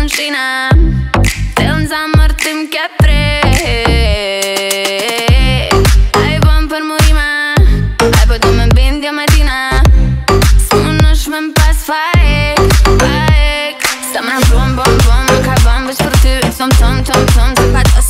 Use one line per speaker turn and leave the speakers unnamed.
în ștină. Stelën zamër tim ke treg. Ai bën për murime, ai po du me bindja me tina. S'munësh me m'pas fajek. Sa më nëmruan bom, më ka bën veç për ty. Tom, se pa të